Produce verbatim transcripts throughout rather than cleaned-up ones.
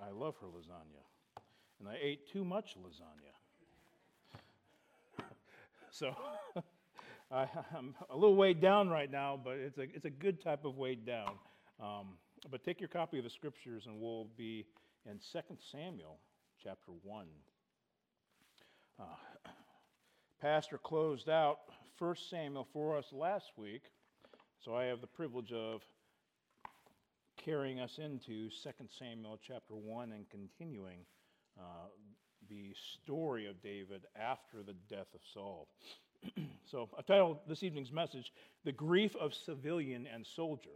I love her lasagna. And I ate too much lasagna. So I, I'm a little weighed down right now, but it's a, it's a good type of weighed down. Um, but take your copy of the scriptures and we'll be in Second Samuel chapter one. Uh, Pastor closed out First Samuel for us last week, so I have the privilege of carrying us into Second Samuel chapter one and continuing uh, the story of David after the death of Saul. So I titled this evening's message, The Grief of Civilian and Soldier.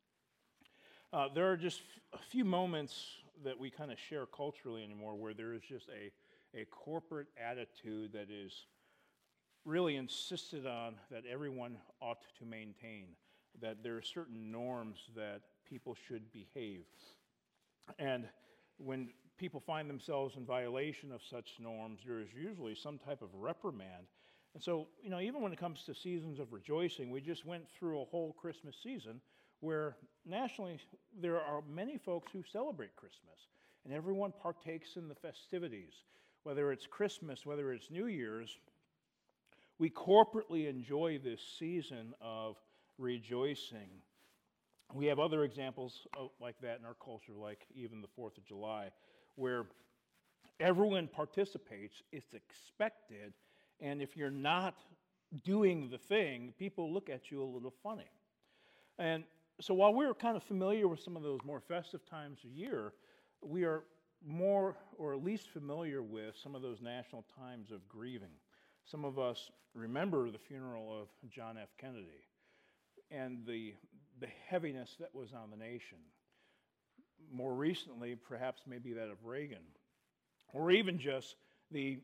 Uh, there are just a few moments that we kind of share culturally anymore where there is just a, a corporate attitude that is really insisted on that everyone ought to maintain, that there are certain norms that people should behave. And when people find themselves in violation of such norms, there is usually some type of reprimand. And so, you know, even when it comes to seasons of rejoicing, we just went through a whole Christmas season where nationally there are many folks who celebrate Christmas, and everyone partakes in the festivities. Whether it's Christmas, whether it's New Year's, we corporately enjoy this season of rejoicing. We have other examples of, like that in our culture, like even the fourth of July, where everyone participates, it's expected, and if you're not doing the thing, people look at you a little funny. And so while we're kind of familiar with some of those more festive times of year, we are more or at least familiar with some of those national times of grieving. Some of us remember the funeral of John F. Kennedy and the, the heaviness that was on the nation. More recently, perhaps maybe that of Reagan, or even just the,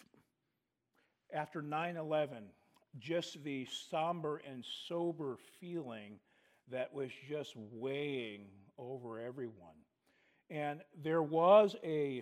after nine eleven, just the somber and sober feeling that was just weighing over everyone. And there was a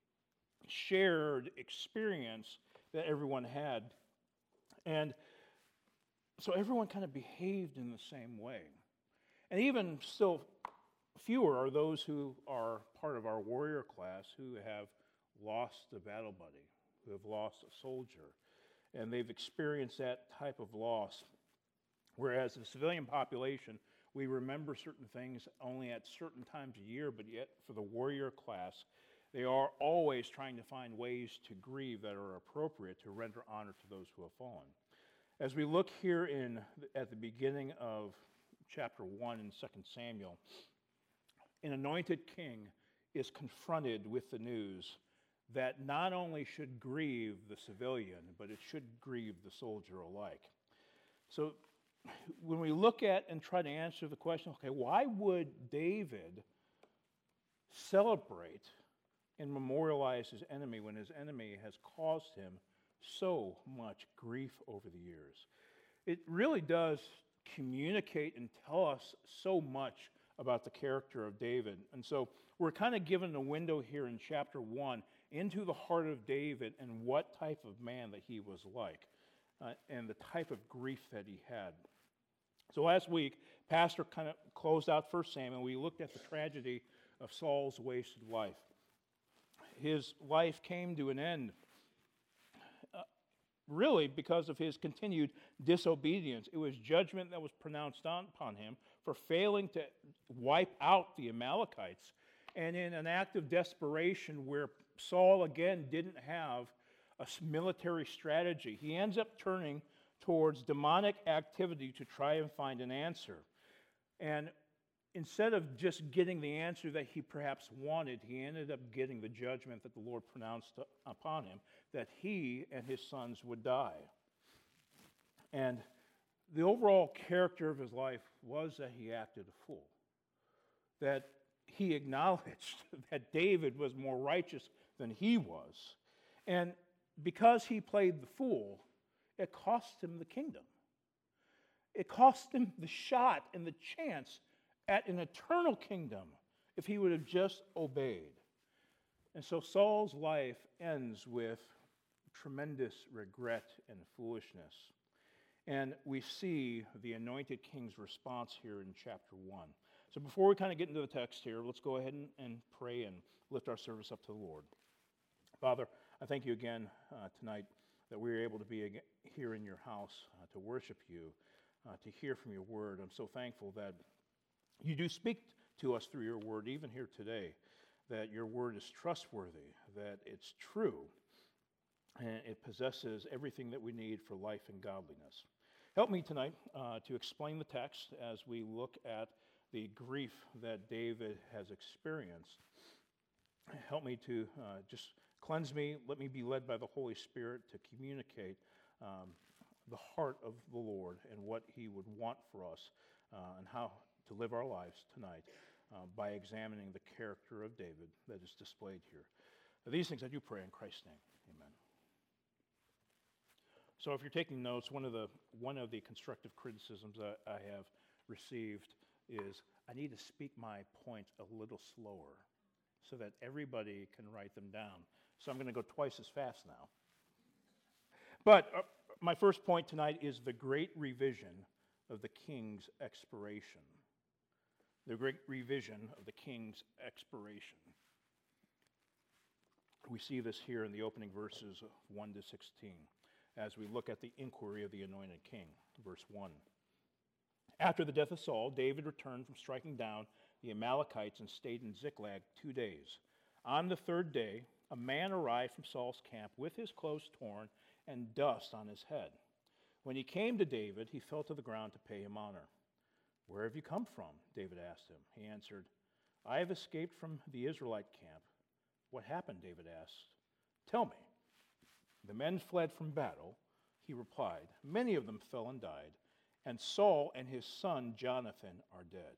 shared experience that everyone had. And so everyone kind of behaved in the same way. And even still fewer are those who are part of our warrior class who have lost a battle buddy, who have lost a soldier, and they've experienced that type of loss. Whereas the civilian population, we remember certain things only at certain times a year, but yet for the warrior class, they are always trying to find ways to grieve that are appropriate to render honor to those who have fallen. As we look here in at the beginning of chapter one in Second Samuel, an anointed king is confronted with the news that not only should grieve the civilian, but it should grieve the soldier alike. So when we look at and try to answer the question, okay, why would David celebrate and memorialize his enemy when his enemy has caused him so much grief over the years? It really does communicate and tell us so much about the character of David. And so we're kind of given a window here in chapter one into the heart of David and what type of man that he was like, uh, and the type of grief that he had. So last week, Pastor kind of closed out First Samuel. We looked at the tragedy of Saul's wasted life. His life came to an end uh, really because of his continued disobedience. It was judgment that was pronounced on, upon him for failing to wipe out the Amalekites. And in an act of desperation where Saul again didn't have a military strategy, he ends up turning towards demonic activity to try and find an answer. And instead of just getting the answer that he perhaps wanted, he ended up getting the judgment that the Lord pronounced upon him, that he and his sons would die. And the overall character of his life was that he acted a fool, that he acknowledged that David was more righteous than he was. And because he played the fool, it cost him the kingdom. It cost him the shot and the chance at an eternal kingdom if he would have just obeyed. And so Saul's life ends with tremendous regret and foolishness. And we see the anointed king's response here in chapter one. So before we kind of get into the text here, let's go ahead and, and pray and lift our service up to the Lord. Father, I thank you again uh, tonight that we are able to be ag- here in your house uh, to worship you, uh, to hear from your word. I'm so thankful that you do speak to us through your word, even here today, that your word is trustworthy, that it's true, and it possesses everything that we need for life and godliness. Help me tonight uh, to explain the text as we look at the grief that David has experienced. Help me to uh, just cleanse me. Let me be led by the Holy Spirit to communicate um, the heart of the Lord and what he would want for us uh, and how to live our lives tonight uh, by examining the character of David that is displayed here. These things I do pray in Christ's name. Amen. So if you're taking notes, one of the one of the constructive criticisms that I have received is I need to speak my points a little slower so that everybody can write them down. So I'm going to go twice as fast now. But uh, my first point tonight is the great revision of the king's expiration. The great revision of the king's expiration. We see this here in the opening verses of one to sixteen as we look at the inquiry of the anointed king. Verse one. After the death of Saul, David returned from striking down the Amalekites and stayed in Ziklag two days. On the third day, a man arrived from Saul's camp with his clothes torn and dust on his head. When he came to David, he fell to the ground to pay him honor. "Where have you come from?" David asked him. He answered, "I have escaped from the Israelite camp." "What happened?" David asked. "Tell me." "The men fled from battle," he replied. "Many of them fell and died, and Saul and his son Jonathan are dead."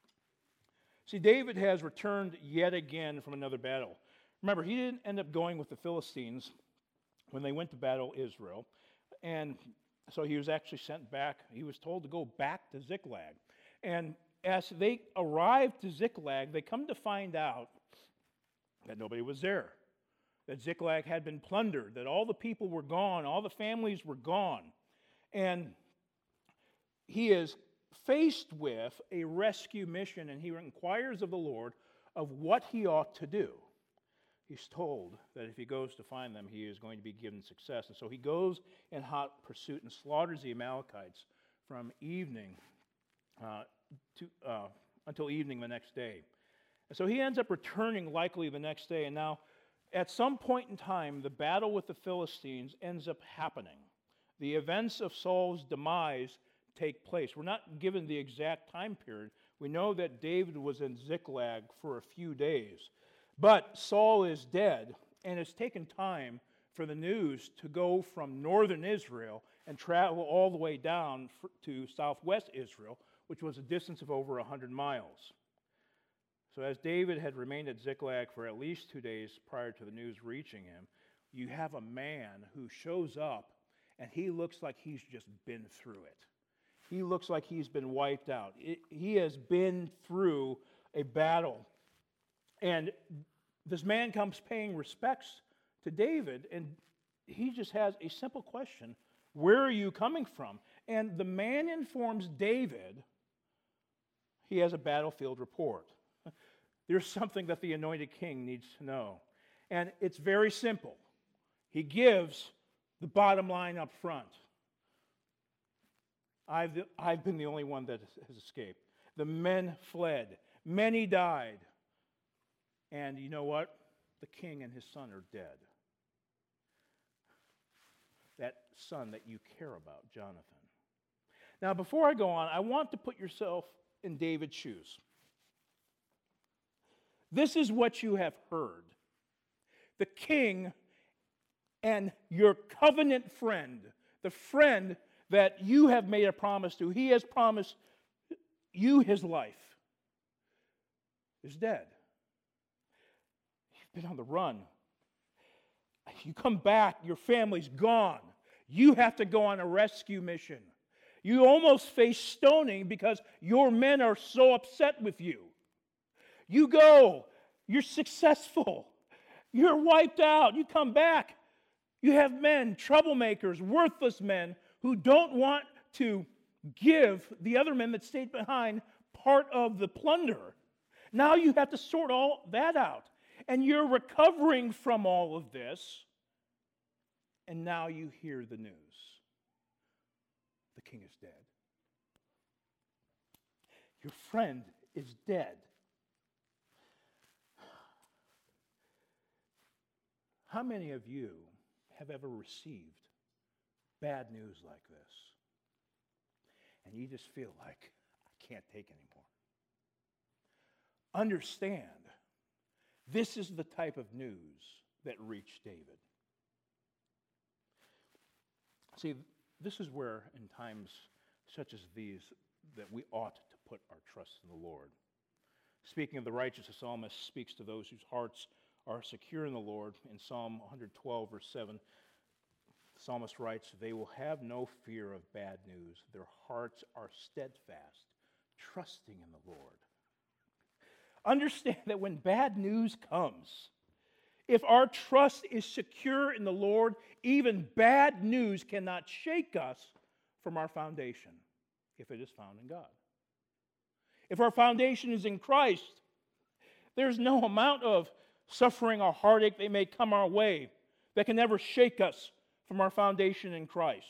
See, David has returned yet again from another battle. Remember, he didn't end up going with the Philistines when they went to battle Israel, and so he was actually sent back. He was told to go back to Ziklag. And as they arrived to Ziklag, they come to find out that nobody was there, that Ziklag had been plundered, that all the people were gone, all the families were gone. And he is faced with a rescue mission, and he inquires of the Lord of what he ought to do. He's told that if he goes to find them, he is going to be given success. And so he goes in hot pursuit and slaughters the Amalekites from evening uh, to, uh, until evening the next day. And so he ends up returning likely the next day. And now, at some point in time, the battle with the Philistines ends up happening. The events of Saul's demise take place. We're not given the exact time period. We know that David was in Ziklag for a few days. But Saul is dead, and it's taken time for the news to go from northern Israel and travel all the way down to southwest Israel, which was a distance of over one hundred miles. So as David had remained at Ziklag for at least two days prior to the news reaching him, you have a man who shows up, and he looks like he's just been through it. He looks like he's been wiped out. It, he has been through a battle. And this man comes paying respects to David, and he just has a simple question: where are you coming from? And the man informs David he has a battlefield report. There's something that the anointed king needs to know. And it's very simple. He gives the bottom line up front. I've, I've been the only one that has escaped. The men fled. Many died. And you know what? The king and his son are dead. That son that you care about, Jonathan. Now, before I go on, I want to put yourself in David's shoes. This is what you have heard. The king and your covenant friend, the friend that you have made a promise to, he has promised you his life, is dead. You've been on the run. You come back, your family's gone. You have to go on a rescue mission. You almost face stoning because your men are so upset with you. You go, you're successful, you're wiped out, you come back. You have men, troublemakers, worthless men who don't want to give the other men that stayed behind part of the plunder. Now you have to sort all that out. And you're recovering from all of this. And now you hear the news. The king is dead. Your friend is dead. How many of you have ever received bad news like this? And you just feel like, I can't take anymore. Understand, this is the type of news that reached David. See, this is where in times such as these that we ought to put our trust in the Lord. Speaking of the righteous, the psalmist speaks to those whose hearts are secure in the Lord. In Psalm one twelve, verse seven, the psalmist writes, they will have no fear of bad news. Their hearts are steadfast, trusting in the Lord. Understand that when bad news comes, if our trust is secure in the Lord, even bad news cannot shake us from our foundation, if it is found in God. If our foundation is in Christ, there's no amount of suffering or heartache that may come our way that can never shake us from our foundation in Christ.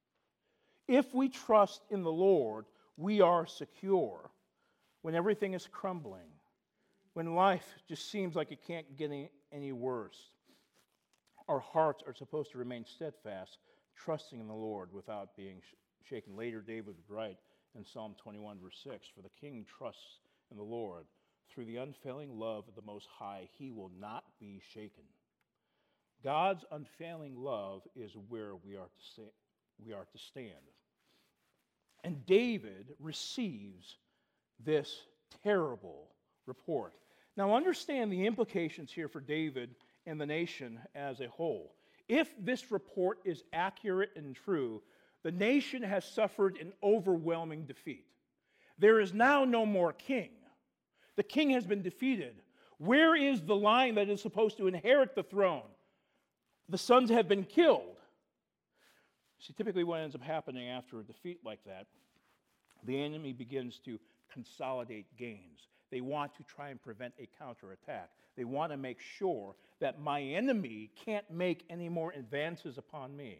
If we trust in the Lord, we are secure when everything is crumbling, when life just seems like it can't get any, any worse. Our hearts are supposed to remain steadfast, trusting in the Lord without being sh- shaken. Later, David would write in Psalm twenty-one, verse six, for the king trusts in the Lord. Through the unfailing love of the Most High, he will not be shaken. God's unfailing love is where we are to sta- we are to stand. And David receives this terrible report. Now understand the implications here for David and the nation as a whole. If this report is accurate and true, the nation has suffered an overwhelming defeat. There is now no more king. The king has been defeated. Where is the line that is supposed to inherit the throne? The sons have been killed. See, typically what ends up happening after a defeat like that, the enemy begins to consolidate gains. They want to try and prevent a counterattack. They want to make sure that my enemy can't make any more advances upon me.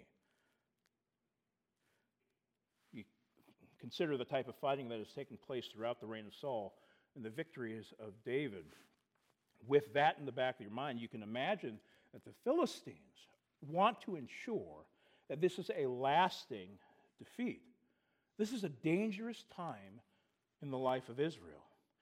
You consider the type of fighting that has taken place throughout the reign of Saul and the victories of David. With that in the back of your mind, you can imagine that the Philistines want to ensure that this is a lasting defeat. This is a dangerous time in the life of Israel.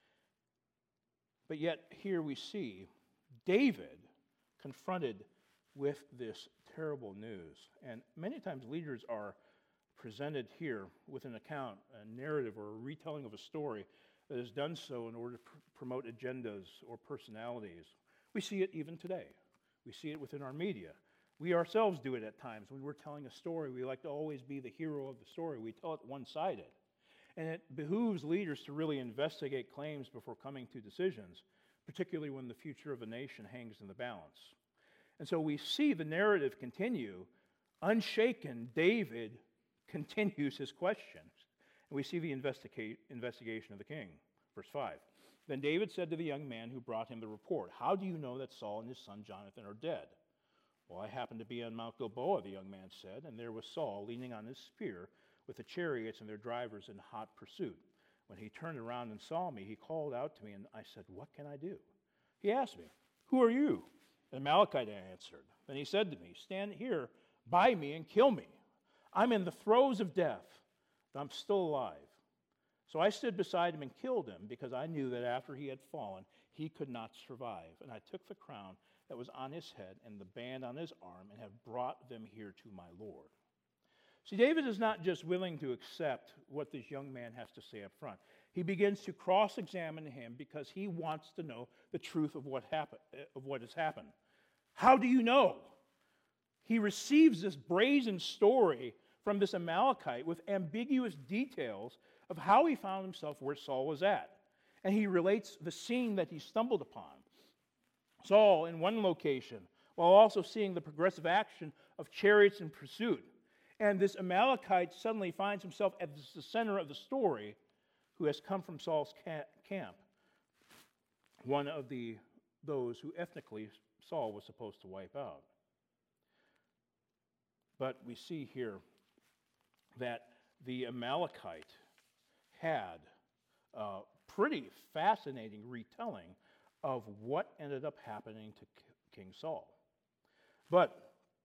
But yet, here we see David confronted with this terrible news. And many times leaders are presented here with an account, a narrative, or a retelling of a story that is done so in order to pr- promote agendas or personalities. We see it even today. We see it within our media. We ourselves do it at times. When we're telling a story, we like to always be the hero of the story. We tell it one-sided. And it behooves leaders to really investigate claims before coming to decisions, particularly when the future of a nation hangs in the balance. And so we see the narrative continue. Unshaken, David continues his questions. And we see the investigate, investigation of the king. Verse five. Then David said to the young man who brought him the report, how do you know that Saul and his son Jonathan are dead? Well, I happened to be on Mount Gilboa, the young man said, and there was Saul leaning on his spear with the chariots and their drivers in hot pursuit. When he turned around and saw me, he called out to me, and I said, what can I do? He asked me, who are you? An Amalekite, I answered. Then he said to me, stand here by me and kill me. I'm in the throes of death, but I'm still alive. So I stood beside him and killed him, because I knew that after he had fallen, he could not survive. And I took the crown that was on his head and the band on his arm, and have brought them here to my Lord. See, David is not just willing to accept what this young man has to say up front. He begins to cross-examine him because he wants to know the truth of what happened, of what has happened. How do you know? He receives this brazen story from this Amalekite with ambiguous details of how he found himself where Saul was at. And he relates the scene that he stumbled upon. Saul in one location, while also seeing the progressive action of chariots in pursuit. And this Amalekite suddenly finds himself at the center of the story who has come from Saul's ca- camp, one of the those who ethnically Saul was supposed to wipe out. But we see here that the Amalekite had a pretty fascinating retelling of what ended up happening to King Saul. But,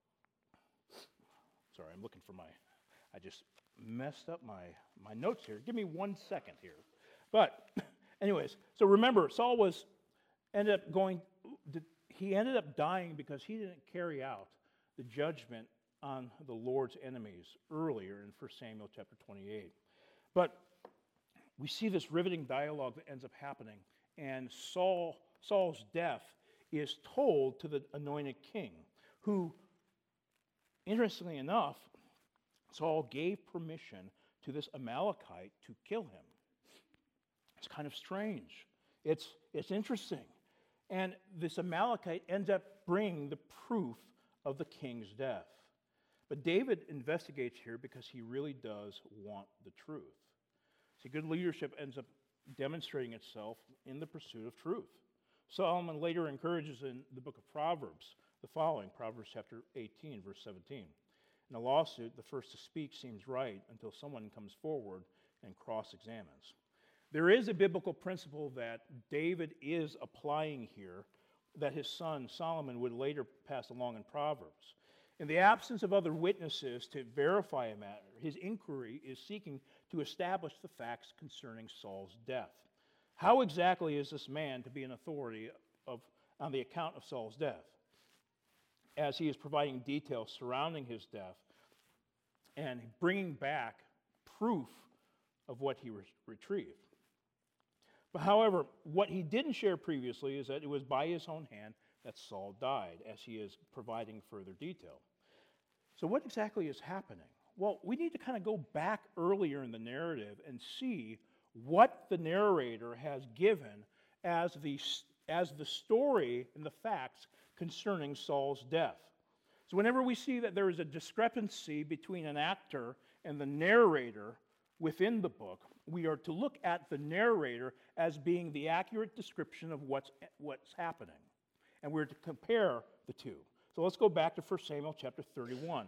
sorry, I'm looking for my, I just messed up my, my notes here. Give me one second here. But, anyways, so remember, Saul was, ended up going, he ended up dying because he didn't carry out the judgment on the Lord's enemies earlier in First Samuel chapter twenty-eight. But we see this riveting dialogue that ends up happening, and Saul, Saul's death is told to the anointed king, who, interestingly enough, Saul gave permission to this Amalekite to kill him. It's kind of strange. It's, it's interesting. And this Amalekite ends up bringing the proof of the king's death. But David investigates here because he really does want the truth. See, good leadership ends up demonstrating itself in the pursuit of truth. Solomon later encourages in the book of Proverbs the following, Proverbs chapter eighteen, verse seventeen. In a lawsuit, the first to speak seems right until someone comes forward and cross-examines. There is a biblical principle that David is applying here that his son Solomon would later pass along in Proverbs. In the absence of other witnesses to verify a matter, his inquiry is seeking to establish the facts concerning Saul's death. How exactly is this man to be an authority of, on the account of Saul's death, as he is providing details surrounding his death and bringing back proof of what he re- retrieved? But however, what he didn't share previously is that it was by his own hand that Saul died, as he is providing further detail. So what exactly is happening? Well, we need to kind of go back earlier in the narrative and see what the narrator has given as the, as the story and the facts concerning Saul's death. So whenever we see that there is a discrepancy between an actor and the narrator within the book, we are to look at the narrator as being the accurate description of what's, what's happening. And we're to compare the two. So let's go back to First Samuel chapter thirty-one.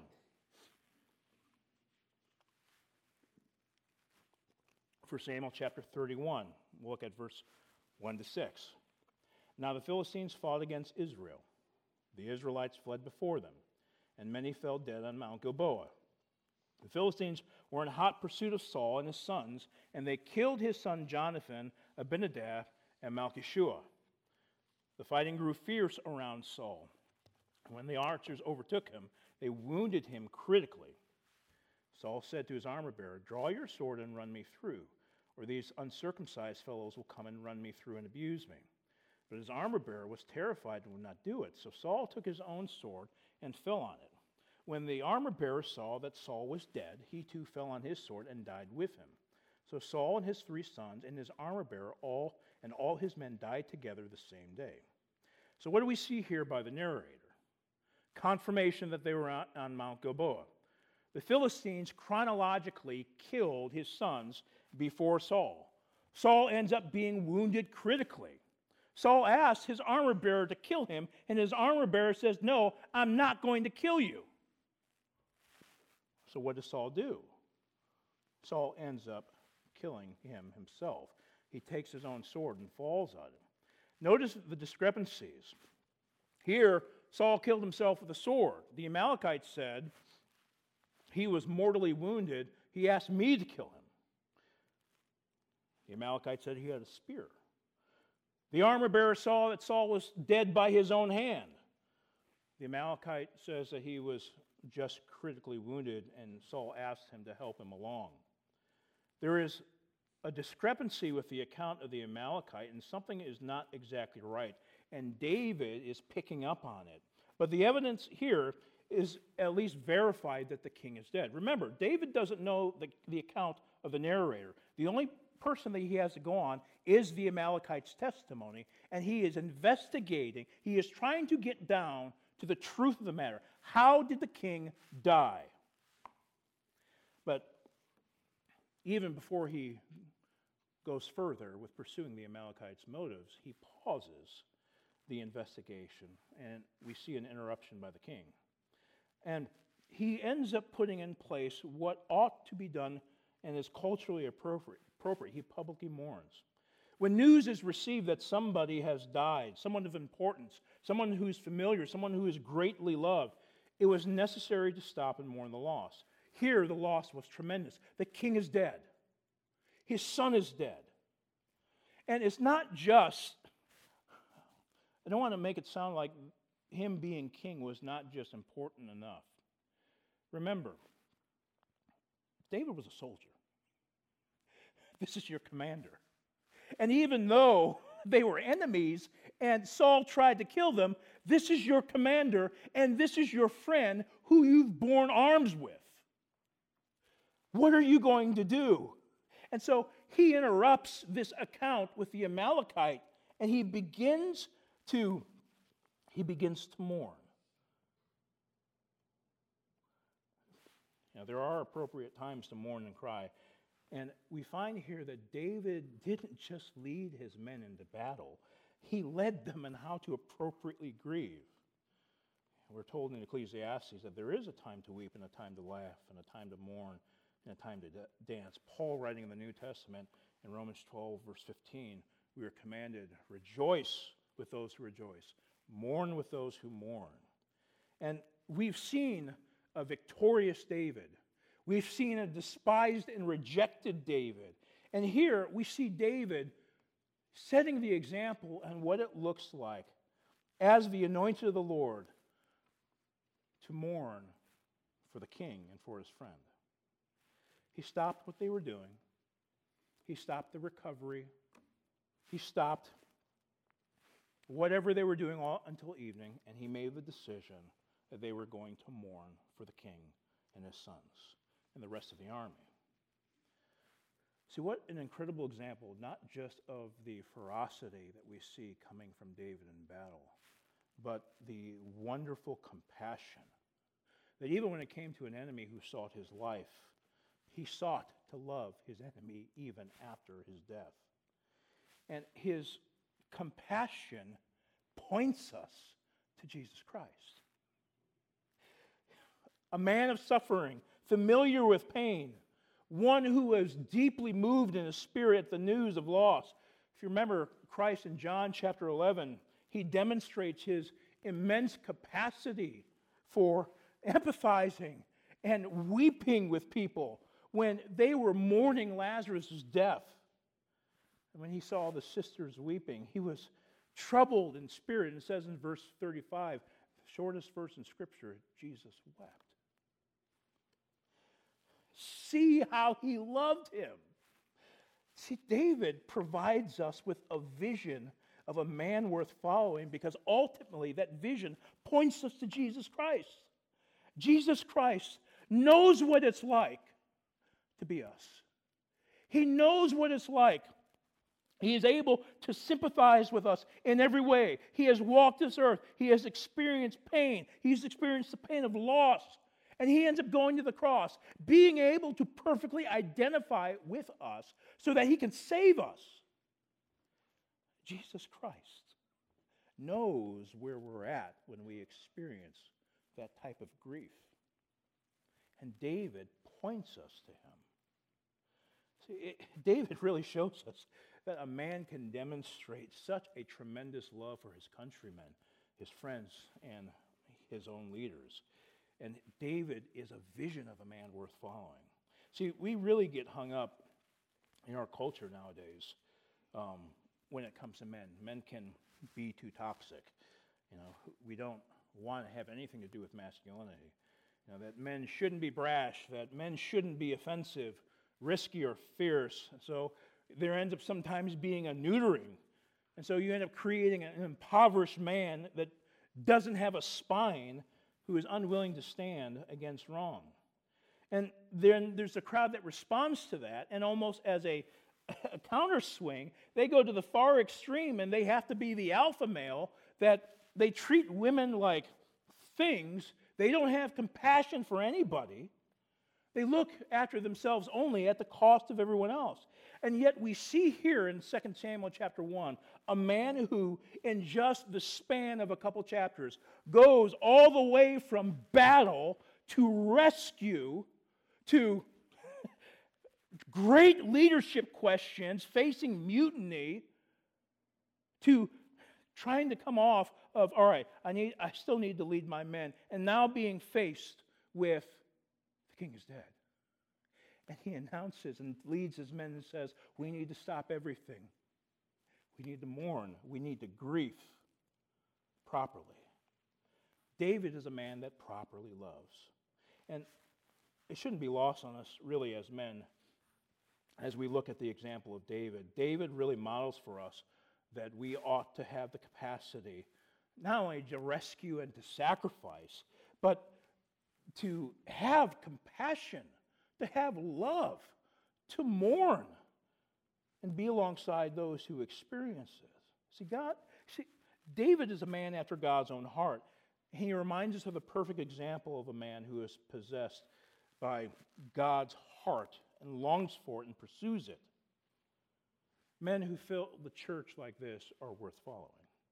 First Samuel chapter thirty-one. We'll look at verse one to six. Now the Philistines fought against Israel. The Israelites fled before them, and many fell dead on Mount Gilboa. The Philistines were in hot pursuit of Saul and his sons, and they killed his son Jonathan, Abinadab, and Malchishua. The fighting grew fierce around Saul. When the archers overtook him, they wounded him critically. Saul said to his armor-bearer, "Draw your sword and run me through, or these uncircumcised fellows will come and run me through and abuse me." But his armor-bearer was terrified and would not do it. So Saul took his own sword and fell on it. When the armor-bearer saw that Saul was dead, he too fell on his sword and died with him. So Saul and his three sons and his armor-bearer all and all his men died together the same day. So what do we see here by the narrator? Confirmation that they were on, on Mount Gilboa. The Philistines chronologically killed his sons before Saul. Saul ends up being wounded critically. Saul asks his armor-bearer to kill him, and his armor-bearer says, "No, I'm not going to kill you." So what does Saul do? Saul ends up killing him himself. He takes his own sword and falls on him. Notice the discrepancies. Here, Saul killed himself with a sword. The Amalekite said he was mortally wounded. He asked me to kill him. The Amalekite said he had a spear. The armor-bearer saw that Saul was dead by his own hand. The Amalekite says that he was just critically wounded, and Saul asked him to help him along. There is a discrepancy with the account of the Amalekite, and something is not exactly right. And David is picking up on it. But the evidence here is at least verified that the king is dead. Remember, David doesn't know the, the account of the narrator. The only person that he has to go on is the Amalekite's testimony, and he is investigating. He is trying to get down to the truth of the matter. How did the king die? But even before he goes further with pursuing the Amalekites' motives. He pauses the investigation, and we see an interruption by the king. And he ends up putting in place what ought to be done and is culturally appropriate. appropriate. He publicly mourns. When news is received that somebody has died, someone of importance, someone who is familiar, someone who is greatly loved, it was necessary to stop and mourn the loss. Here, the loss was tremendous. The king is dead. His son is dead. And it's not just, I don't want to make it sound like him being king was not just important enough. Remember, David was a soldier. This is your commander. And even though they were enemies and Saul tried to kill them, this is your commander and this is your friend who you've borne arms with. What are you going to do? And so he interrupts this account with the Amalekite, and he begins to he begins to mourn. Now, there are appropriate times to mourn and cry. And we find here that David didn't just lead his men into battle, he led them in how to appropriately grieve. We're told in Ecclesiastes that there is a time to weep and a time to laugh and a time to mourn and a time to da- dance. Paul, writing in the New Testament in Romans twelve, verse fifteen, we are commanded, rejoice with those who rejoice, mourn with those who mourn. And we've seen a victorious David. We've seen a despised and rejected David. And here we see David setting the example on what it looks like as the anointed of the Lord to mourn for the king and for his friend. He stopped what they were doing. He stopped the recovery. He stopped whatever they were doing all until evening, and he made the decision that they were going to mourn for the king and his sons and the rest of the army. See, what an incredible example, not just of the ferocity that we see coming from David in battle, but the wonderful compassion that even when it came to an enemy who sought his life, he sought to love his enemy even after his death. And his compassion points us to Jesus Christ. A man of suffering, familiar with pain, one who was deeply moved in his spirit at the news of loss. If you remember Christ in John chapter eleven, he demonstrates his immense capacity for empathizing and weeping with people when they were mourning Lazarus' death. And when he saw the sisters weeping, he was troubled in spirit. And it says in verse thirty-five, the shortest verse in Scripture, Jesus wept. See how he loved him. See, David provides us with a vision of a man worth following because ultimately that vision points us to Jesus Christ. Jesus Christ knows what it's like to be us. He knows what it's like. He is able to sympathize with us in every way. He has walked this earth. He has experienced pain. He's experienced the pain of loss. And he ends up going to the cross, being able to perfectly identify with us so that he can save us. Jesus Christ knows where we're at when we experience that type of grief. And David points us to him. See, it, David really shows us that a man can demonstrate such a tremendous love for his countrymen, his friends, and his own leaders. And David is a vision of a man worth following. See, we really get hung up in our culture nowadays um, when it comes to men. Men can be too toxic. You know, we don't want to have anything to do with masculinity. You know, that men shouldn't be brash, that men shouldn't be offensive, risky, or fierce. So there ends up sometimes being a neutering. And so you end up creating an impoverished man that doesn't have a spine, who is unwilling to stand against wrong. And then there's a crowd that responds to that, and almost as a, a counter swing, they go to the far extreme, and they have to be the alpha male, that they treat women like things. They don't have compassion for anybody. They look after themselves only at the cost of everyone else. And yet we see here in Second Samuel chapter one, a man who, in just the span of a couple chapters, goes all the way from battle to rescue to great leadership questions, facing mutiny, to trying to come off of, all right, I need, I still need to lead my men, and now being faced with, the king is dead. And he announces and leads his men and says, we need to stop everything. We need to mourn. We need to grieve properly. David is a man that properly loves. And it shouldn't be lost on us, really, as men, as we look at the example of David. David really models for us that we ought to have the capacity not only to rescue and to sacrifice, but to have compassion, to have love, to mourn, and be alongside those who experience this. See, God, see, David is a man after God's own heart. He reminds us of the perfect example of a man who is possessed by God's heart and longs for it and pursues it. Men who fill the church like this are worth following.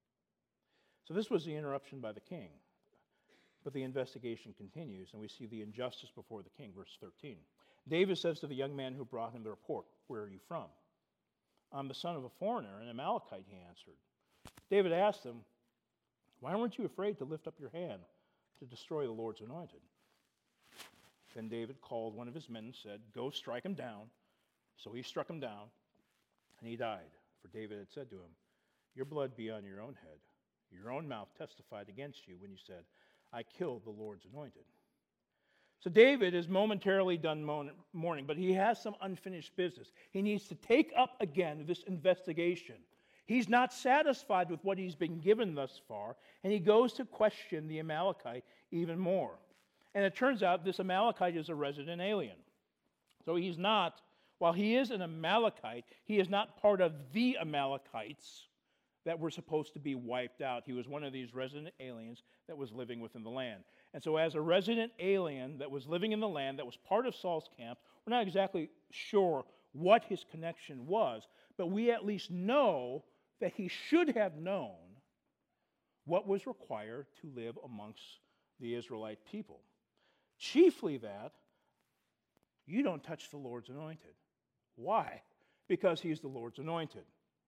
So this was the interruption by the king. But the investigation continues, and we see the injustice before the king. Verse thirteen. David says to the young man who brought him the report, where are you from? I'm the son of a foreigner, an Amalekite, he answered. David asked him, why weren't you afraid to lift up your hand to destroy the Lord's anointed? Then David called one of his men and said, go strike him down. So he struck him down, and he died. For David had said to him, your blood be on your own head. Your own mouth testified against you when you said, I killed the Lord's anointed. So David is momentarily done mourning, but he has some unfinished business. He needs to take up again this investigation. He's not satisfied with what he's been given thus far, and he goes to question the Amalekite even more. And it turns out this Amalekite is a resident alien. So he's not, while he is an Amalekite, he is not part of the Amalekites that were supposed to be wiped out. He was one of these resident aliens that was living within the land. And so as a resident alien that was living in the land, that was part of Saul's camp, we're not exactly sure what his connection was, but we at least know that he should have known what was required to live amongst the Israelite people. Chiefly that you don't touch the Lord's anointed. Why? Because he's the Lord's anointed.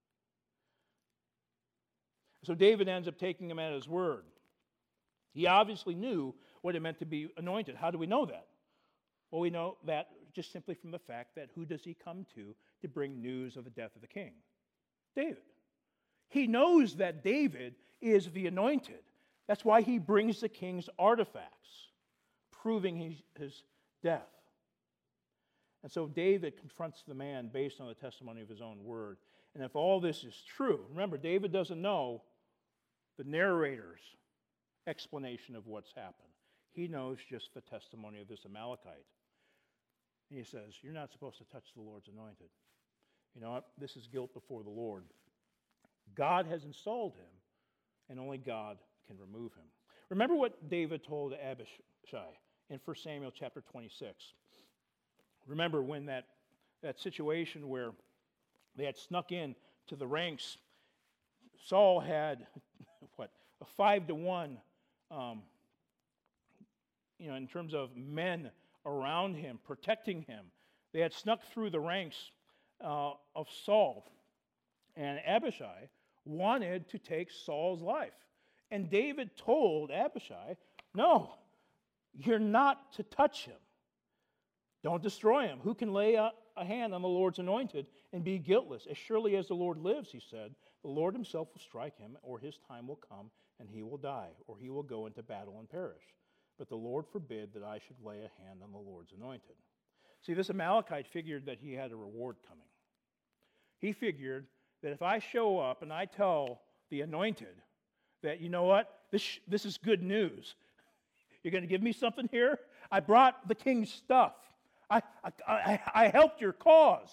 So David ends up taking him at his word. He obviously knew what it meant to be anointed. How do we know that? Well, we know that just simply from the fact that who does he come to to bring news of the death of the king? David. He knows that David is the anointed. That's why he brings the king's artifacts, proving his, his death. And so David confronts the man based on the testimony of his own word. And if all this is true, remember, David doesn't know the narrator's explanation of what's happened. He knows just the testimony of this Amalekite. And he says, you're not supposed to touch the Lord's anointed. You know what? This is guilt before the Lord. God has installed him, and only God can remove him. Remember what David told Abishai in First Samuel chapter twenty-six. Remember when that, that situation where they had snuck in to the ranks, Saul had, what, a five to one, um, you know, in terms of men around him, protecting him. They had snuck through the ranks uh, of Saul. And Abishai wanted to take Saul's life. And David told Abishai, no, you're not to touch him. Don't destroy him. Who can lay a, a hand on the Lord's anointed and be guiltless? As surely as the Lord lives, he said, the Lord himself will strike him, or his time will come, and he will die, or he will go into battle and perish. But the Lord forbid that I should lay a hand on the Lord's anointed. See, this Amalekite figured that he had a reward coming. He figured that if I show up and I tell the anointed that, you know what, this, this is good news. You're going to give me something here? I brought the king's stuff. I, I, I, I helped your cause.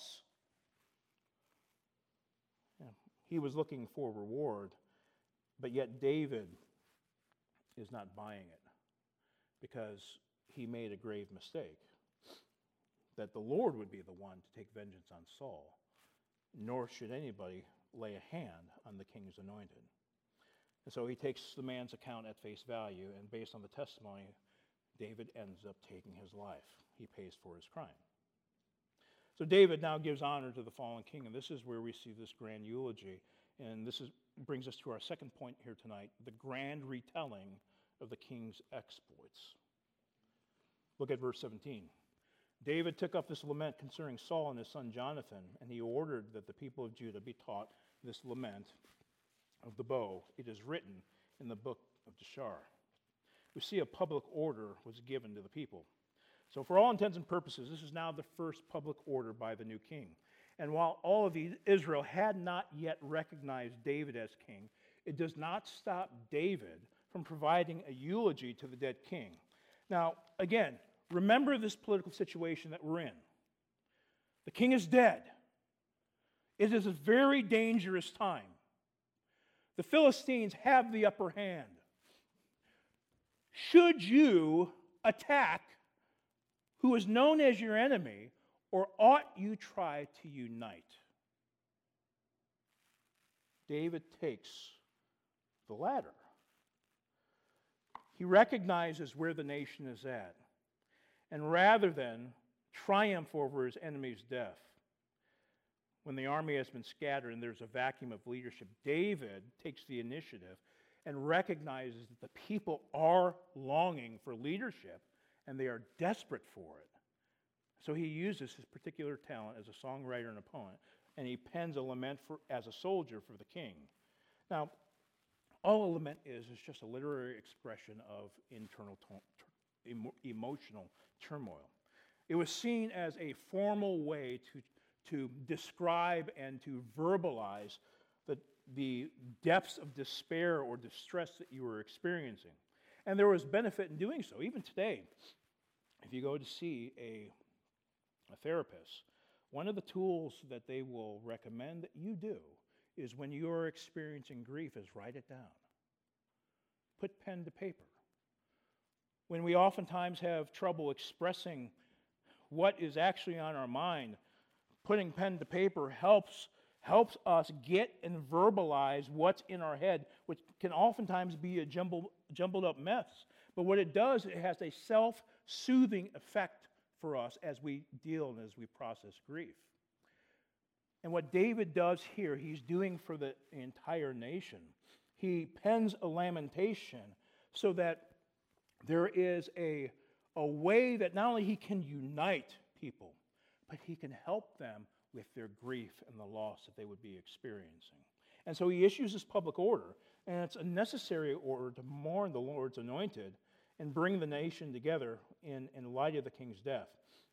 Yeah, he was looking for reward, but yet David is not buying it because he made a grave mistake. that the Lord would be the one to take vengeance on Saul, nor should anybody lay a hand on the king's anointed. And so he takes the man's account at face value, and based on the testimony, David ends up taking his life. He pays for his crime. So David now gives honor to the fallen king, and this is where we see this grand eulogy. And this is, brings us to our second point here tonight, the grand retelling of the king's exploits. Look at verse seventeen. David took up this lament concerning Saul and his son Jonathan, and he ordered that the people of Judah be taught this lament of the bow. It is written in the book of Jashar. We see a public order was given to the people. So for all intents and purposes, this is now the first public order by the new king. And while all of Israel had not yet recognized David as king, it does not stop David from providing a eulogy to the dead king. Now, again, remember this political situation that we're in. The king is dead. It is a very dangerous time. The Philistines have the upper hand. Should you attack who is known as your enemy, or ought you try to unite? David takes the latter. He recognizes where the nation is at. And rather than triumph over his enemy's death, when the army has been scattered and there's a vacuum of leadership, David takes the initiative and recognizes that the people are longing for leadership and they are desperate for it. So he uses his particular talent as a songwriter and a poet, and he pens a lament for, as a soldier for the king. Now, all a lament is is just a literary expression of internal to- emo- emotional turmoil. It was seen as a formal way to, to describe and to verbalize the, the depths of despair or distress that you were experiencing. And there was benefit in doing so. Even today, if you go to see a, a therapist, one of the tools that they will recommend that you do is when you're experiencing grief is write it down. Put pen to paper. When we oftentimes have trouble expressing what is actually on our mind, putting pen to paper helps, helps us get and verbalize what's in our head, which can oftentimes be a jumbled, jumbled up mess. But what it does, it has a self-soothing effect for us as we deal and as we process grief. And what David does here, he's doing for the entire nation. He pens a lamentation so that there is a, a way that not only he can unite people, but he can help them with their grief and the loss that they would be experiencing. And so he issues this public order, and it's a necessary order to mourn the Lord's anointed and bring the nation together in, in light of the king's death.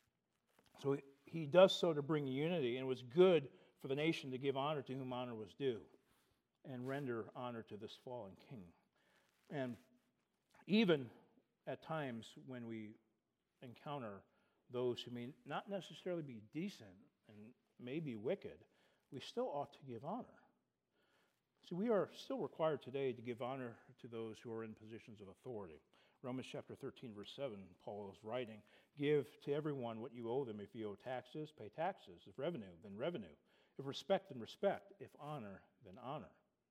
So he, he does so to bring unity, and it was good for the nation to give honor to whom honor was due and render honor to this fallen king. And even at times when we encounter those who may not necessarily be decent and may be wicked, we still ought to give honor. See, we are still required today to give honor to those who are in positions of authority. Romans chapter thirteen, verse seven, Paul is writing, give to everyone what you owe them. If you owe taxes, pay taxes. If revenue, then revenue. If respect, then respect. If honor, then honor.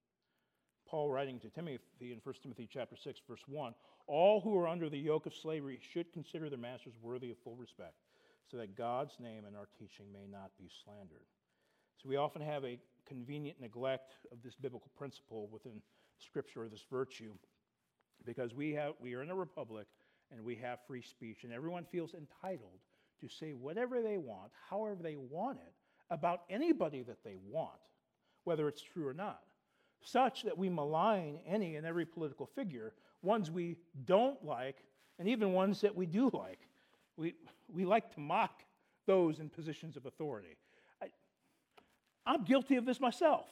Paul writing to Timothy in First Timothy chapter six, verse one, all who are under the yoke of slavery should consider their masters worthy of full respect, so that God's name and our teaching may not be slandered. So we often have a convenient neglect of this biblical principle within Scripture, or this virtue, because we have we are in a republic and we have free speech, and everyone feels entitled to say whatever they want, however they want it, about anybody that they want, whether it's true or not, such that we malign any and every political figure, ones we don't like, and even ones that we do like. We, we like to mock those in positions of authority. I, I'm guilty of this myself.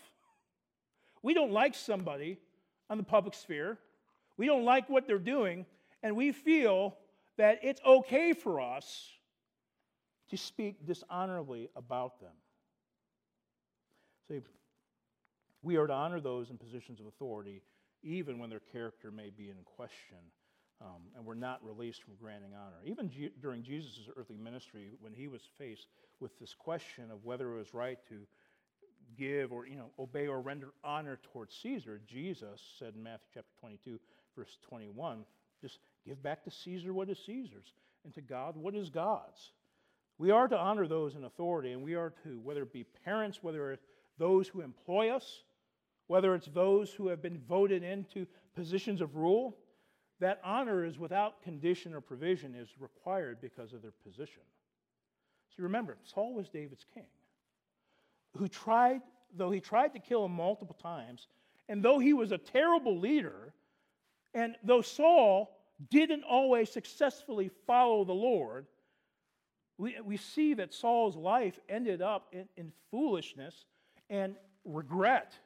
We don't like somebody on the public sphere. We don't like what they're doing, and we feel that it's okay for us to speak dishonorably about them. See, we are to honor those in positions of authority, even when their character may be in question. Um, and we're not released from granting honor. Even G- during Jesus' earthly ministry, when he was faced with this question of whether it was right to give or, you know, obey or render honor towards Caesar, Jesus said in Matthew chapter twenty-two, verse twenty-one, just give back to Caesar what is Caesar's, and to God what is God's. We are to honor those in authority, and we are to, whether it be parents, whether it's those who employ us, whether it's those who have been voted into positions of rule, that honor is without condition or provision is required because of their position. See, remember, Saul was David's king, who tried, though he tried to kill him multiple times, and though he was a terrible leader, and though Saul didn't always successfully follow the Lord, we, we see that Saul's life ended up in, in foolishness and regret.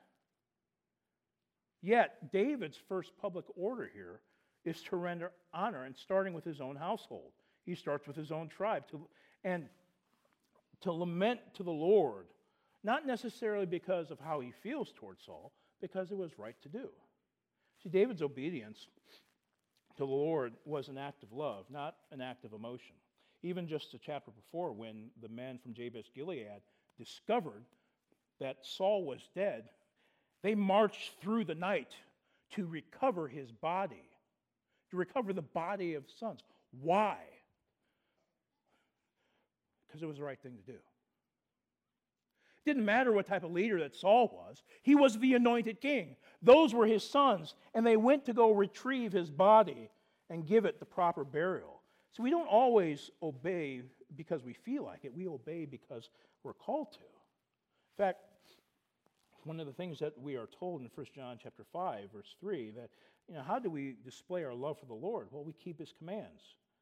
Yet, David's first public order here is to render honor, and starting with his own household. He starts with his own tribe, to, and to lament to the Lord, not necessarily because of how he feels towards Saul, because it was right to do. See, David's obedience to the Lord was an act of love, not an act of emotion. Even just a chapter before, when the men from Jabesh Gilead discovered that Saul was dead, they marched through the night to recover his body, to recover the body of sons. Why? Because it was the right thing to do. It didn't matter what type of leader that Saul was. He was the anointed king. Those were his sons, and they went to go retrieve his body and give it the proper burial. So we don't always obey because we feel like it. We obey because we're called to. In fact, one of the things that we are told in First John chapter five, verse three, that, you know, how do we display our love for the Lord? Well, we keep his commands.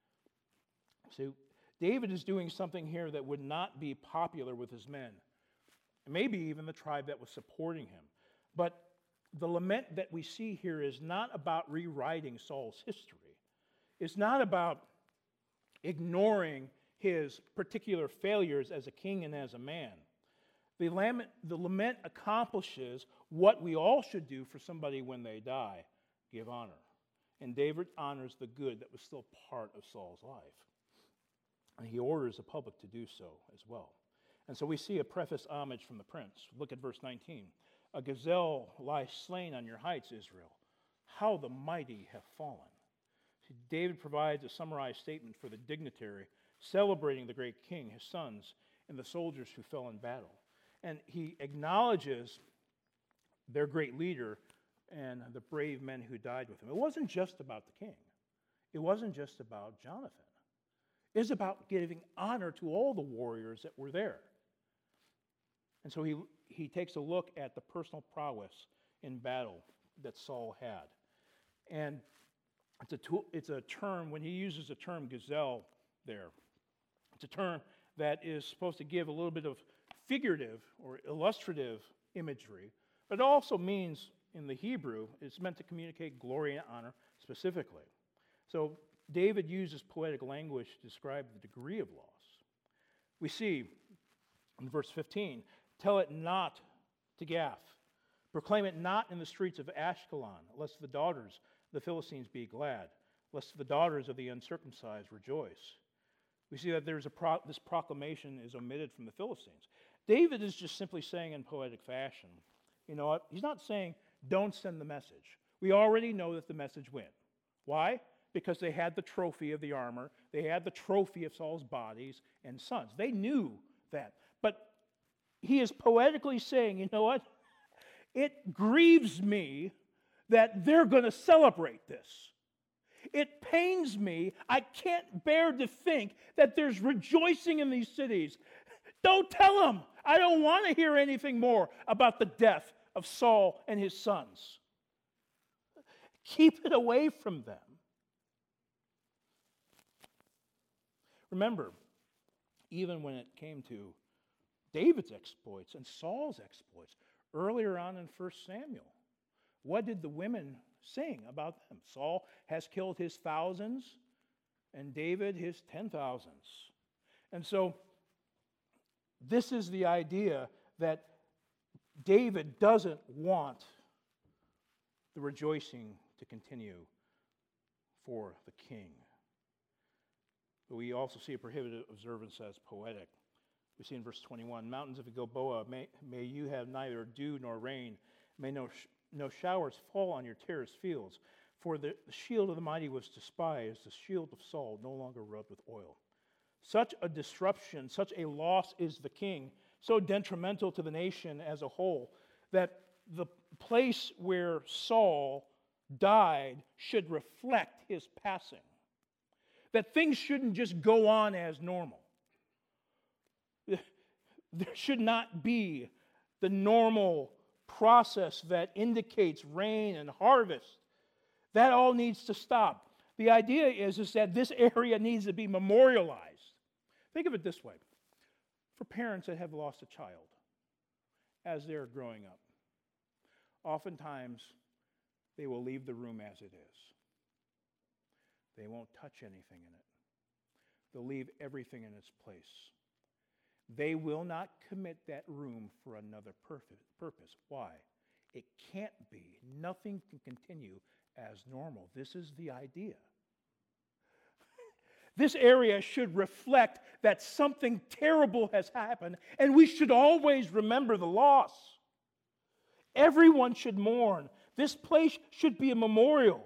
So David is doing something here that would not be popular with his men, maybe even the tribe that was supporting him. But the lament that we see here is not about rewriting Saul's history. It's not about ignoring his particular failures as a king and as a man. The lament, the lament accomplishes what we all should do for somebody when they die, give honor. And David honors the good that was still part of Saul's life. And he orders the public to do so as well. And so we see a preface homage from the prince. Look at verse nineteen. A gazelle lies slain on your heights, Israel. How the mighty have fallen. See, David provides a summarized statement for the dignitary, celebrating the great king, his sons, and the soldiers who fell in battle. And he acknowledges their great leader and the brave men who died with him. It wasn't just about the king. It wasn't just about Jonathan. It was about giving honor to all the warriors that were there. And so he, he takes a look at the personal prowess in battle that Saul had. And it's a, tool, it's a term, when he uses the term gazelle there, it's a term that is supposed to give a little bit of figurative or illustrative imagery, but it also means, in the Hebrew, it's meant to communicate glory and honor specifically. So David uses poetic language to describe the degree of loss. We see in verse fifteen, tell it not to Gath, proclaim it not in the streets of Ashkelon, lest the daughters of the Philistines be glad, lest the daughters of the uncircumcised rejoice. We see that there's a pro- this proclamation is omitted from the Philistines. David is just simply saying in poetic fashion, you know what? He's not saying, don't send the message. We already know that the message went. Why? Because they had the trophy of the armor. They had the trophy of Saul's bodies and sons. They knew that. But he is poetically saying, you know what? It grieves me that they're going to celebrate this. It pains me. I can't bear to think that there's rejoicing in these cities. Don't tell them. I don't want to hear anything more about the death of Saul and his sons. Keep it away from them. Remember, even when it came to David's exploits and Saul's exploits, earlier on in First Samuel, what did the women sing about them? Saul has killed his thousands, and David his ten thousands. And so, this is the idea that David doesn't want the rejoicing to continue for the king. But we also see a prohibited observance as poetic. We see in verse twenty-one, mountains of Gilboa, may, may you have neither dew nor rain. May no, sh- no showers fall on your terraced fields. For the, the shield of the mighty was despised, the shield of Saul no longer rubbed with oil. Such a disruption, such a loss is the king, so detrimental to the nation as a whole, that the place where Saul died should reflect his passing. That things shouldn't just go on as normal. There should not be the normal process that indicates rain and harvest. That all needs to stop. The idea is, is that this area needs to be memorialized. Think of it this way. For parents that have lost a child as they're growing up, oftentimes they will leave the room as it is. They won't touch anything in it. They'll leave everything in its place. They will not commit that room for another purpose. Why? It can't be. Nothing can continue as normal. This is the idea. This area should reflect that something terrible has happened, and we should always remember the loss. Everyone should mourn. This place should be a memorial.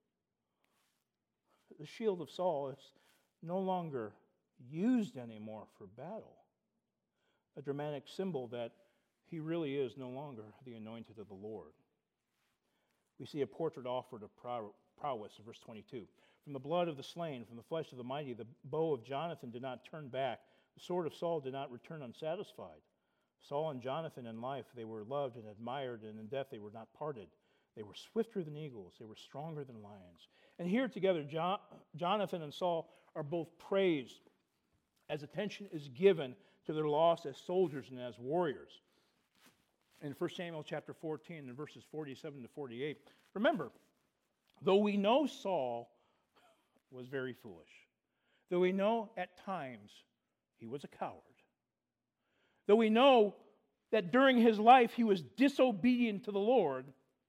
The shield of Saul is no longer used anymore for battle. A dramatic symbol that he really is no longer the anointed of the Lord. We see a portrait offered of prowess in verse twenty-two. From the blood of the slain, from the flesh of the mighty, the bow of Jonathan did not turn back. The sword of Saul did not return unsatisfied. Saul and Jonathan in life, they were loved and admired, and in death they were not parted. They were swifter than eagles. They were stronger than lions. And here together, Jo- Jonathan and Saul are both praised as attention is given to their loss as soldiers and as warriors. In First Samuel chapter fourteen and verses forty-seven to forty-eight, remember, though we know Saul was very foolish, though we know at times he was a coward, though we know that during his life he was disobedient to the Lord,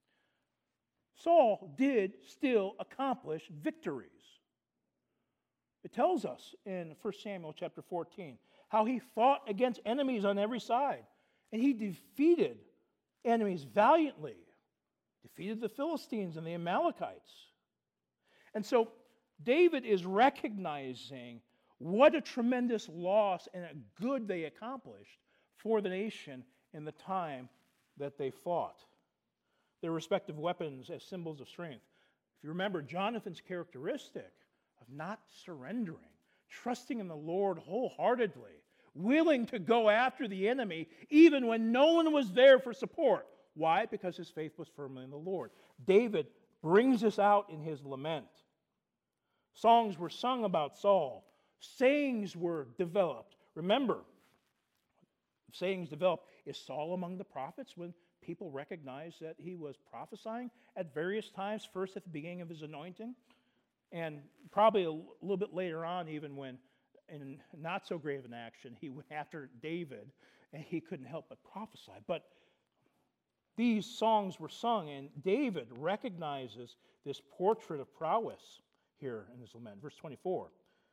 Saul did still accomplish victories. It tells us in First Samuel chapter fourteen how he fought against enemies on every side, and he defeated enemies valiantly, defeated the Philistines and the Amalekites. And so David is recognizing what a tremendous loss and a good they accomplished for the nation in the time that they fought. Their respective weapons as symbols of strength. If you remember, Jonathan's characteristic of not surrendering, trusting in the Lord wholeheartedly, willing to go after the enemy even when no one was there for support. Why? Because his faith was firmly in the Lord. David brings this out in his lament. Songs were sung about Saul. Sayings were developed. Remember, sayings developed. Is Saul among the prophets when people recognized that he was prophesying at various times, first at the beginning of his anointing, and probably a little bit later on, even when in not so grave an action, he went after David, and he couldn't help but prophesy. But these songs were sung, and David recognizes this portrait of prowess here in his lament. Verse twenty-four.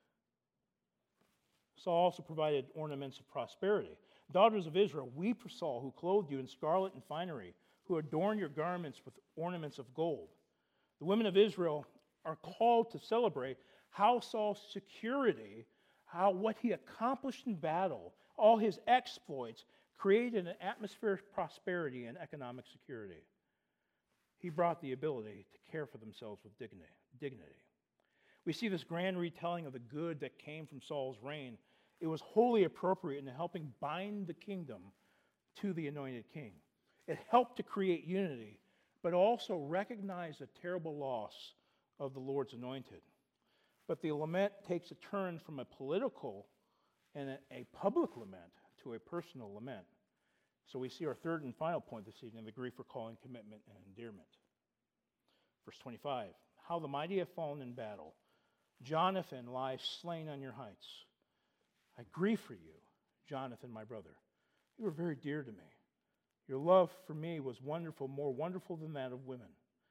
Saul also provided ornaments of prosperity. Daughters of Israel, weep for Saul, who clothed you in scarlet and finery, who adorned your garments with ornaments of gold. The women of Israel are called to celebrate how Saul's security, how what he accomplished in battle, all his exploits, created an atmosphere of prosperity and economic security. He brought the ability to care for themselves with dignity. dignity. We see this grand retelling of the good that came from Saul's reign. It was wholly appropriate in helping bind the kingdom to the anointed king. It helped to create unity, but also recognize the terrible loss of the Lord's anointed. But the lament takes a turn from a political and a, a public lament to a personal lament. So we see our third and final point this evening, the grief, recalling, commitment, and endearment. Verse twenty-five, how the mighty have fallen in battle. Jonathan lies slain on your heights. I grieve for you, Jonathan, my brother. You were very dear to me. Your love for me was wonderful, more wonderful than that of women.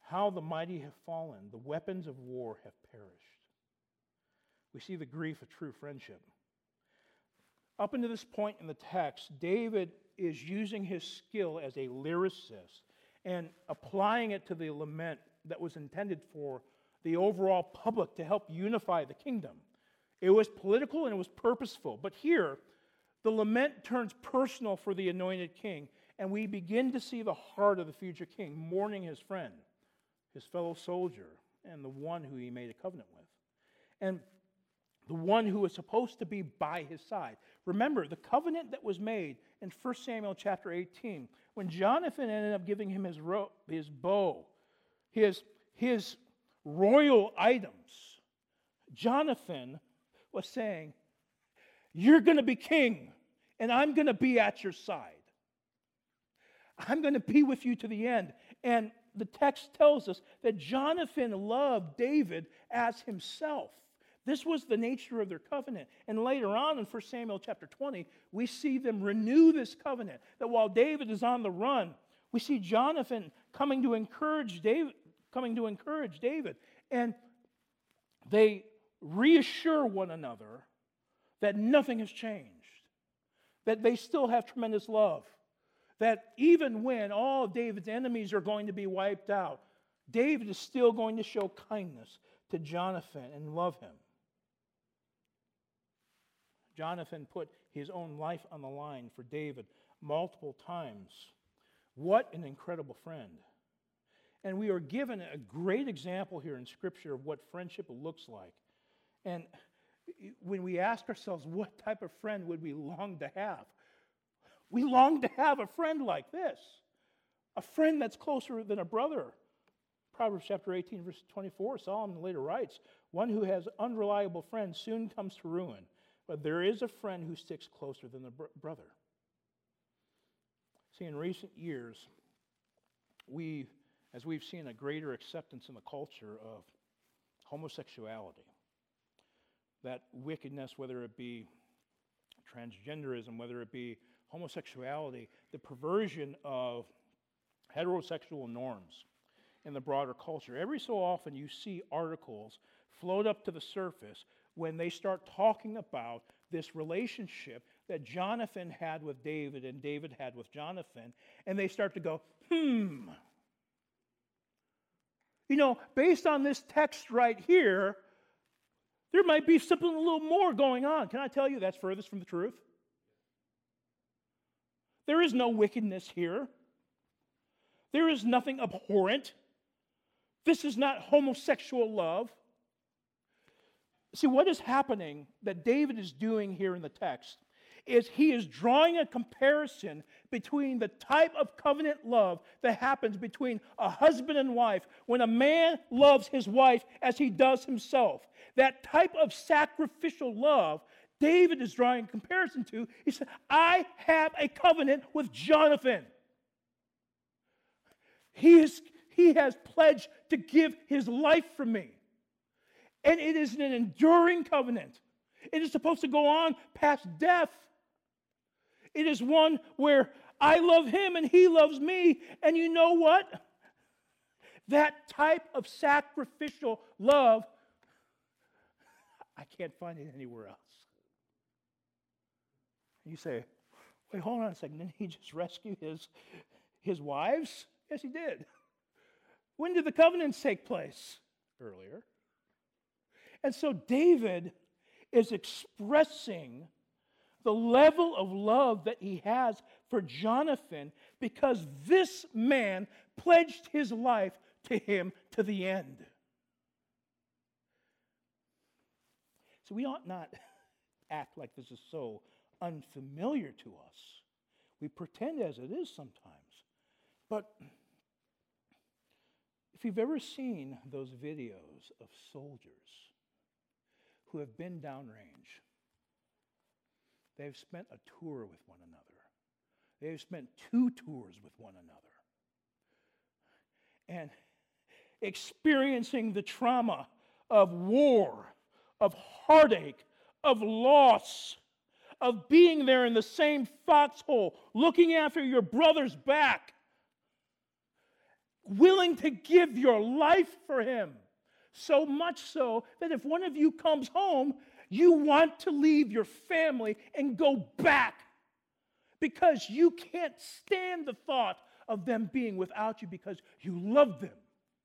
How the mighty have fallen, the weapons of war have perished. We see the grief of true friendship. Up until this point in the text, David is using his skill as a lyricist and applying it to the lament that was intended for the overall public to help unify the kingdom. It was political and it was purposeful. But here, the lament turns personal for the anointed king, and we begin to see the heart of the future king mourning his friend, his fellow soldier, and the one who he made a covenant with. And the one who was supposed to be by his side. Remember, the covenant that was made in First Samuel chapter eighteen, when Jonathan ended up giving him his, ro- his bow, his, his royal items, Jonathan was saying, you're going to be king, and I'm going to be at your side. I'm going to be with you to the end. And the text tells us that Jonathan loved David as himself. This was the nature of their covenant. And later on in First Samuel chapter twenty, we see them renew this covenant. That while David is on the run, we see Jonathan coming to encourage David, coming to encourage David. And they reassure one another that nothing has changed. That they still have tremendous love. That even when all of David's enemies are going to be wiped out, David is still going to show kindness to Jonathan and love him. Jonathan put his own life on the line for David multiple times. What an incredible friend. And we are given a great example here in Scripture of what friendship looks like. And when we ask ourselves, what type of friend would we long to have? We long to have a friend like this. A friend that's closer than a brother. Proverbs chapter eighteen, verse twenty-four, Solomon later writes, one who has unreliable friends soon comes to ruin. But there is a friend who sticks closer than a br- brother. See, in recent years, we, as we've seen a greater acceptance in the culture of homosexuality, that wickedness, whether it be transgenderism, whether it be homosexuality, the perversion of heterosexual norms in the broader culture. Every so often you see articles float up to the surface when they start talking about this relationship that Jonathan had with David and David had with Jonathan, and they start to go, hmm. You know, based on this text right here, there might be something a little more going on. Can I tell you that's furthest from the truth? There is no wickedness here. There is nothing abhorrent. This is not homosexual love. See, what is happening that David is doing here in the text is he is drawing a comparison between the type of covenant love that happens between a husband and wife when a man loves his wife as he does himself. That type of sacrificial love David is drawing a comparison to. He said, I have a covenant with Jonathan. He, is, he has pledged to give his life for me. And it is an enduring covenant. It is supposed to go on past death. It is one where I love him and he loves me. And you know what? That type of sacrificial love, I can't find it anywhere else. You say, wait, hold on a second. Didn't he just rescue his, his wives? Yes, he did. When did the covenants take place? Earlier. And so David is expressing the level of love that he has for Jonathan because this man pledged his life to him to the end. So we ought not act like this is so unfamiliar to us. We pretend as it is sometimes. But if you've ever seen those videos of soldiers who have been downrange, they've spent a tour with one another. They've spent two tours with one another. And experiencing the trauma of war, of heartache, of loss, of being there in the same foxhole, looking after your brother's back. willing to give your life for him. So much so that if one of you comes home, you want to leave your family and go back because you can't stand the thought of them being without you because you love them.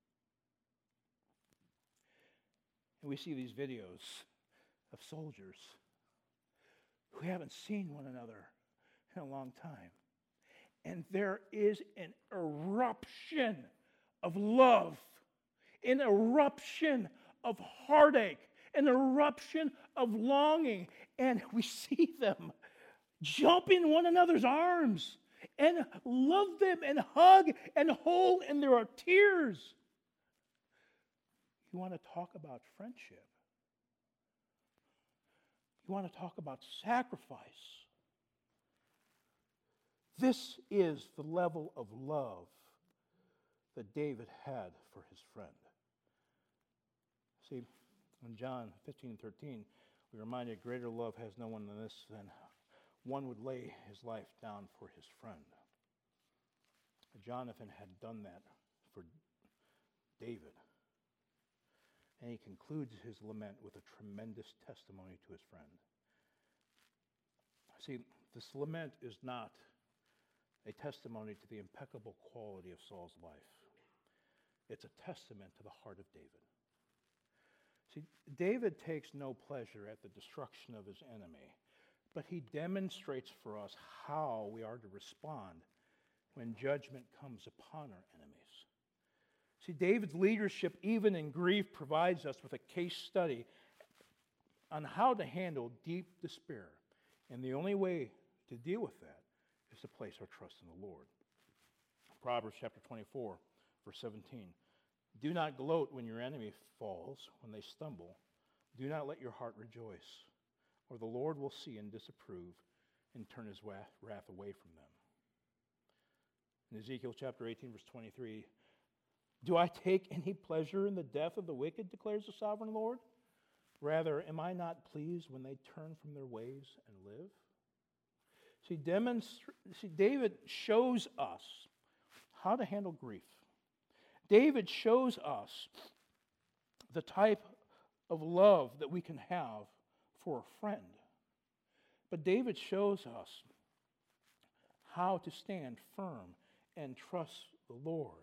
And we see these videos of soldiers who haven't seen one another in a long time. And there is an eruption of love, an eruption of heartache, an eruption of longing. And we see them jump in one another's arms and love them and hug and hold, and there are tears. You want to talk about friendship. You want to talk about sacrifice. This is the level of love that David had for his friend. See, in John fifteen thirteen, we're reminded greater love has no one than this, than one would lay his life down for his friend. Jonathan had done that for David. And he concludes his lament with a tremendous testimony to his friend. See, this lament is not a testimony to the impeccable quality of Saul's life. It's a testament to the heart of David. See, David takes no pleasure at the destruction of his enemy, but he demonstrates for us how we are to respond when judgment comes upon our enemies. See, David's leadership, even in grief, provides us with a case study on how to handle deep despair. And the only way to deal with that is to place our trust in the Lord. Proverbs chapter twenty-four, verse seventeen. Do not gloat when your enemy falls, when they stumble. Do not let your heart rejoice, or the Lord will see and disapprove and turn his wrath away from them. In Ezekiel chapter eighteen, verse twenty-three, do I take any pleasure in the death of the wicked, declares the sovereign Lord? Rather, am I not pleased when they turn from their ways and live? See, demonstra- see, David shows us how to handle grief. David shows us the type of love that we can have for a friend. But David shows us how to stand firm and trust the Lord.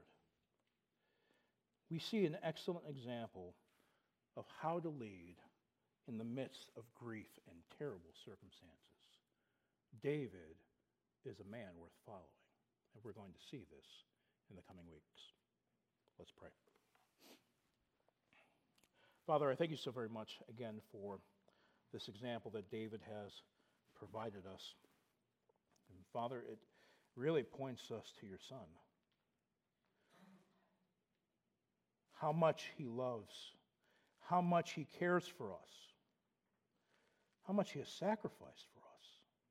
We see an excellent example of how to lead in the midst of grief and terrible circumstances. David is a man worth following, and we're going to see this in the coming weeks. Let's pray. Father, I thank you so very much again for this example that David has provided us. And Father, it really points us to your Son. How much he loves, how much he cares for us, how much he has sacrificed for us.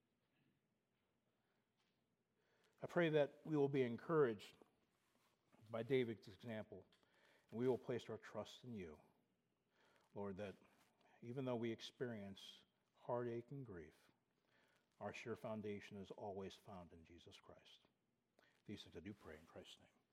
I pray that we will be encouraged by David's example, and we will place our trust in you, Lord, that even though we experience heartache and grief, our sure foundation is always found in Jesus Christ. These things I do pray in Christ's name.